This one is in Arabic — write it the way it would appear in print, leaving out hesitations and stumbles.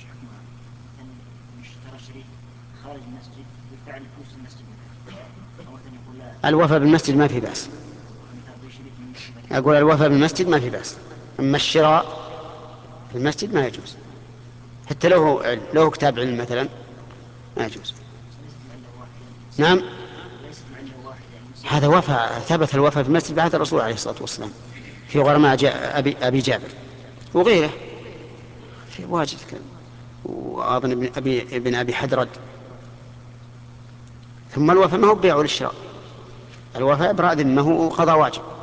الوفاء بالمسجد ما في بأس. أقول الوفاء بالمسجد ما في بأس، أما الشراء في المسجد ما يجوز، حتى له كتاب علم مثلا ما يجوز. نعم، هذا وفاء، ثبت الوفاء في المسجد بعد الرسول عليه الصلاة والسلام في غرماء أبي جابر وغيره، في واجد كلام، وأظن ابن أبي حدرد. ثم الوفاء ما هو بيع للشراء، الوفاء إبراء ذمة، هو قضاء واجب.